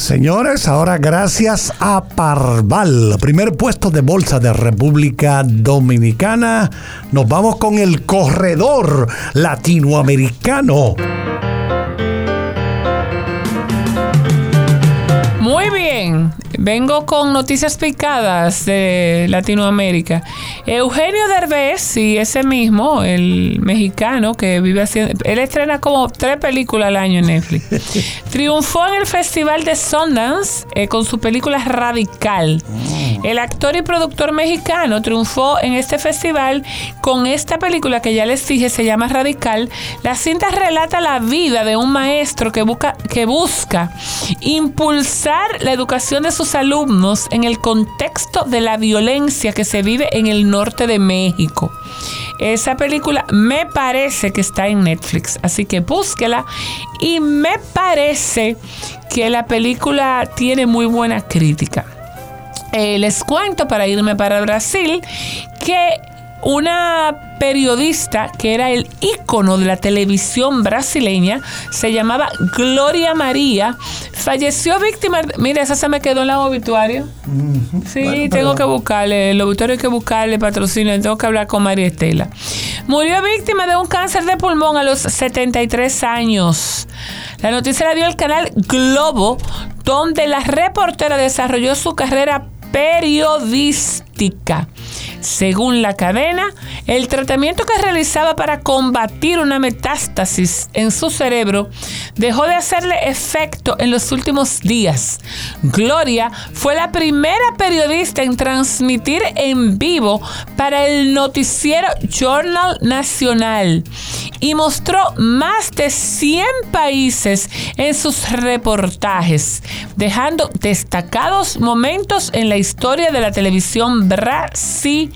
Señores, ahora gracias a Parval, primer puesto de bolsa de República Dominicana, nos vamos con el corredor latinoamericano. Muy bien, vengo con noticias picadas de Latinoamérica. Eugenio Derbez, sí, ese mismo, el mexicano que vive haciendo... Él estrena como 3 películas al año en Netflix. Triunfó en el Festival de Sundance con su película Radical. El actor y productor mexicano triunfó en este festival con esta película que ya les dije, se llama Radical. La cinta relata la vida de un maestro que busca impulsar la educación de sus alumnos en el contexto de la violencia que se vive en el norte de México. Esa película me parece que está en Netflix, así que búsquela. Y me parece que la película tiene muy buena crítica. Les cuento, para irme para Brasil, que una periodista que era el ícono de la televisión brasileña, se llamaba Gloria María, falleció víctima... Mira, esa se me quedó en el obituario. Sí, bueno, tengo que buscarle, el obituario hay que buscarle patrocinio, tengo que hablar con María Estela. Murió víctima de un cáncer de pulmón a los 73 años. La noticia la dio el canal Globo, donde la reportera desarrolló su carrera periodística. Según la cadena, el tratamiento que realizaba para combatir una metástasis en su cerebro dejó de hacerle efecto en los últimos días. Gloria fue la primera periodista en transmitir en vivo para el noticiero Jornal Nacional y mostró más de 100 países en sus reportajes, dejando destacados momentos en la historia de la televisión brasileña.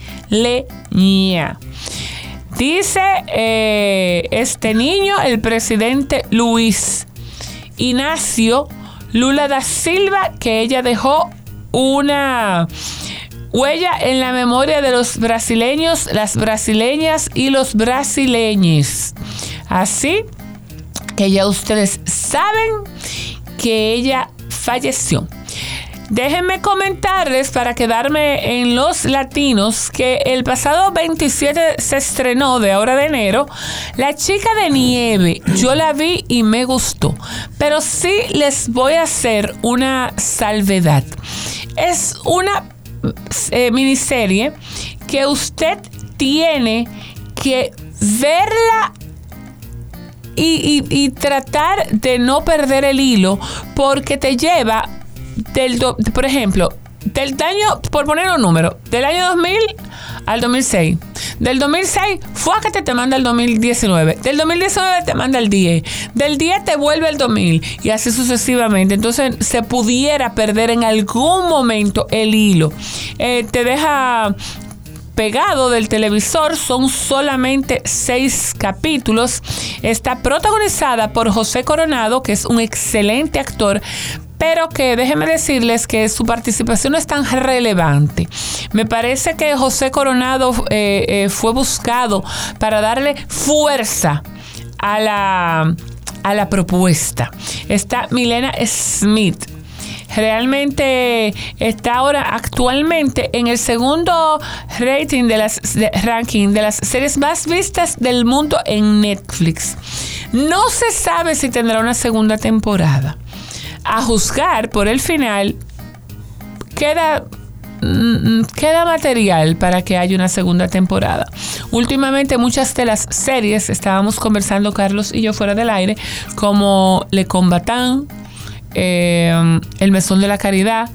Dice este niño, el presidente Luis Inácio Lula da Silva, que ella dejó una huella en la memoria de los brasileños, las brasileñas y los brasileños. Así que ya ustedes saben que ella falleció. Déjenme comentarles, para quedarme en los latinos, que el pasado 27 se estrenó, de ahora de enero, La Chica de Nieve. Yo la vi y me gustó, pero sí les voy a hacer una salvedad. Es una miniserie que usted tiene que verla y tratar de no perder el hilo, porque te lleva por ejemplo, del año, por poner un número, del año 2000 al 2006. Del 2006, fuácate, te manda el 2019. Del 2019 te manda el 10. Del 10 te vuelve el 2000. Y así sucesivamente. Entonces, se pudiera perder en algún momento el hilo. Te deja pegado del televisor. Son solamente 6 capítulos. Está protagonizada por José Coronado, que es un excelente actor, pero que déjenme decirles que su participación no es tan relevante. Me parece que José Coronado fue buscado para darle fuerza a la propuesta. Está Milena Smith. Realmente está ahora actualmente en el segundo ranking de las series más vistas del mundo en Netflix. No se sabe si tendrá una segunda temporada. A juzgar por el final, queda material para que haya una segunda temporada. Últimamente muchas de las series, estábamos conversando Carlos y yo fuera del aire, como Le Combattant, El Mesón de la Caridad,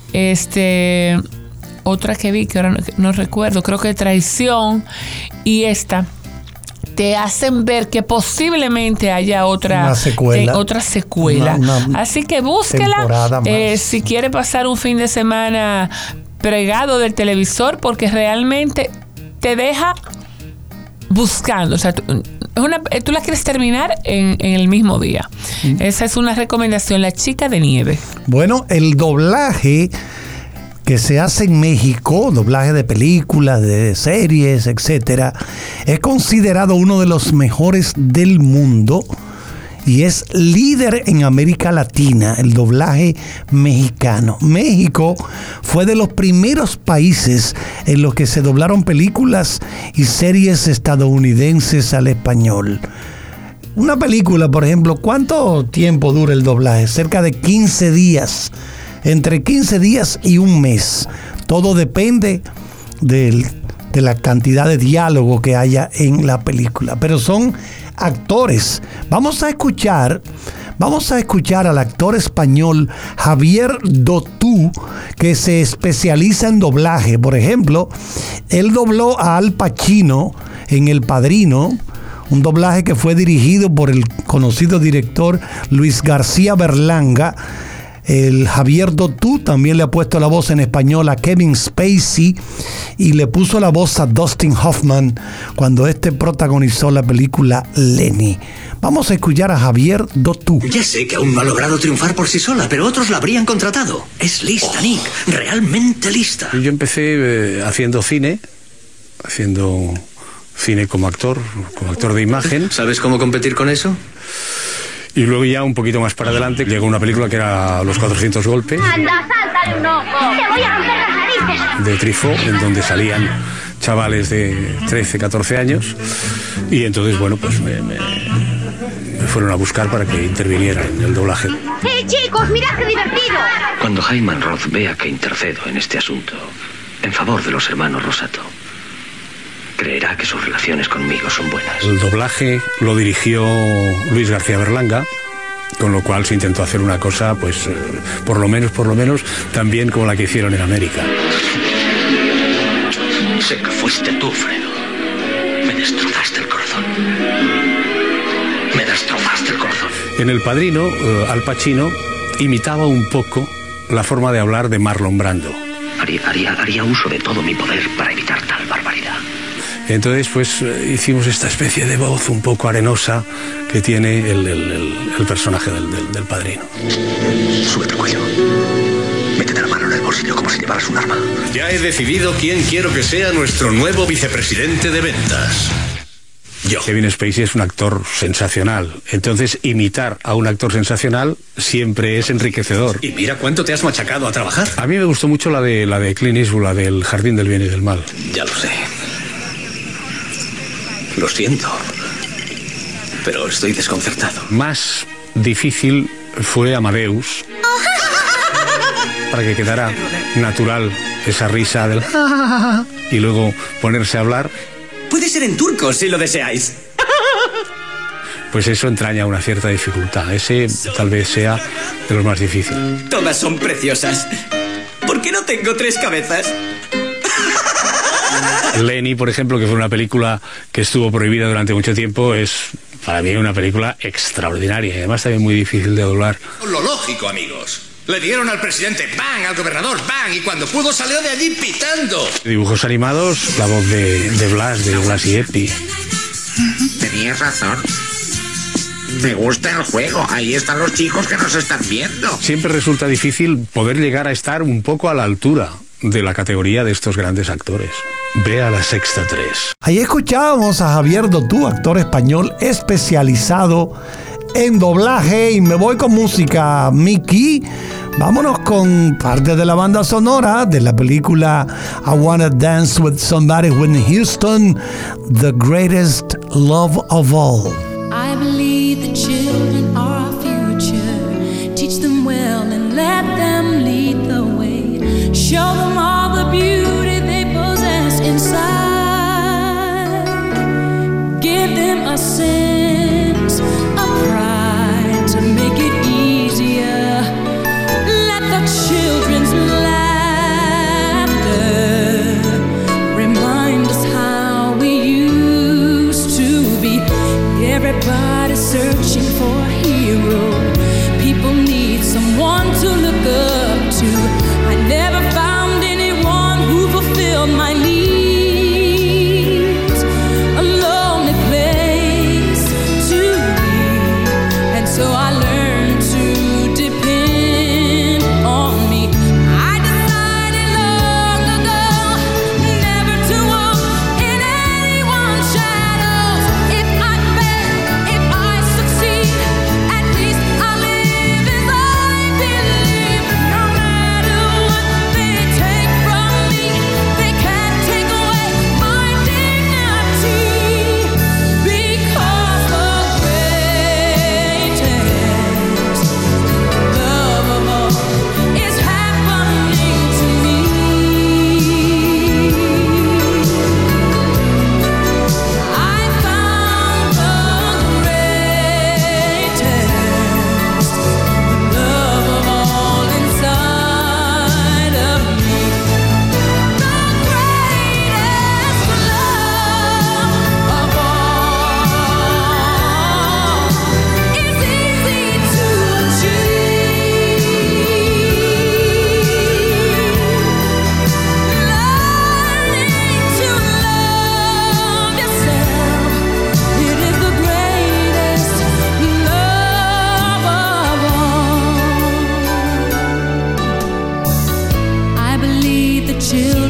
otra que vi que ahora no recuerdo, creo que Traición, y esta te hacen ver que posiblemente haya otra secuela. Así que búsquela si quiere pasar un fin de semana pregado del televisor, porque realmente te deja buscando. O sea, tú la quieres terminar en el mismo día. Esa es una recomendación, La Chica de Nieve. Bueno, el doblaje que se hace en México, doblaje de películas, de series, etcétera, es considerado uno de los mejores del mundo y es líder en América Latina, el doblaje mexicano. México fue de los primeros países en los que se doblaron películas y series estadounidenses al español. Una película, por ejemplo, ¿cuánto tiempo dura el doblaje? Cerca de 15 días, entre 15 días y un mes. Todo depende de la cantidad de diálogo que haya en la película, pero son actores. Vamos a escuchar al actor español Javier Dotú, que se especializa en doblaje. Por ejemplo, él dobló a Al Pacino en El Padrino, un doblaje que fue dirigido por el conocido director Luis García Berlanga. El Javier Dotú también le ha puesto la voz en español a Kevin Spacey y le puso la voz a Dustin Hoffman cuando este protagonizó la película Lenny. Vamos a escuchar a Javier Dotú. Ya sé que aún no ha logrado triunfar por sí sola, pero otros la habrían contratado. Es lista, Nick, realmente lista. Yo empecé haciendo cine como actor de imagen. ¿Sabes cómo competir con eso? Y luego ya un poquito más para adelante llegó una película que era Los 400 golpes. ¡Anda, sáltale un ojo! ¡Te voy a romper las narices! De Truffaut, en donde salían chavales de 13, 14 años. Y entonces, bueno, pues me fueron a buscar para que interviniera en el doblaje. ¡Hey, chicos, mirad qué divertido! Cuando Hyman Roth vea que intercedo en este asunto, en favor de los hermanos Rosato, creerá que sus relaciones conmigo son buenas. El doblaje lo dirigió Luis García Berlanga, con lo cual se intentó hacer una cosa, pues, por lo menos, también como la que hicieron en América. Sé que fuiste tú, Fredo. Me destrozaste el corazón. En El Padrino, Al Pacino imitaba un poco la forma de hablar de Marlon Brando. Haría uso de todo mi poder para evitar tal barbaridad. Entonces, pues, hicimos esta especie de voz un poco arenosa que tiene el personaje del Padrino. Súbete el cuello. Métete la mano en el bolsillo como si llevaras un arma. Ya he decidido quién quiero que sea nuestro nuevo vicepresidente de ventas. Yo. Kevin Spacey es un actor sensacional. Entonces, imitar a un actor sensacional siempre es enriquecedor. Y mira cuánto te has machacado a trabajar. A mí me gustó mucho la de Clint Eastwood, la del Jardín del Bien y del Mal. Ya lo sé. Lo siento, pero estoy desconcertado. Más difícil fue Amadeus, para que quedara natural esa risa del y luego ponerse a hablar. Puede ser en turco si lo deseáis. Pues eso entraña una cierta dificultad. Ese tal vez sea de los más difíciles. Todas son preciosas. ¿Por qué no tengo 3 cabezas? Lenny, por ejemplo, que fue una película que estuvo prohibida durante mucho tiempo, es para mí una película extraordinaria y además también muy difícil de doblar. Lo lógico, amigos. Le dieron al presidente ¡bang! Al gobernador ¡bang! Y cuando pudo salió de allí pitando. Dibujos animados, la voz de Blas y Epi. Tenías razón. Me gusta el juego. Ahí están los chicos que nos están viendo. Siempre resulta difícil poder llegar a estar un poco a la altura de la categoría de estos grandes actores. Ve a La Sexta 3. Ahí escuchábamos a Javier Dotú, actor español especializado en doblaje. Y me voy con música, Mickey. Vámonos con parte de la banda sonora de la película I Wanna Dance With Somebody, Whitney Houston, The Greatest Love of All. I believe the children are our future. Teach them well and let them lead the way. Show them all the beauty they possess inside. Give them a sense of pride to make it easier. Let the children's laughter remind us how we used to be. Everybody's searching for a hero. People need someone to look up to. I never found anyone who fulfilled my needs. A lonely place to be, and so I learned to depend on me.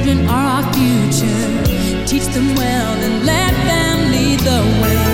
children are our future. Teach them well and let them lead the way.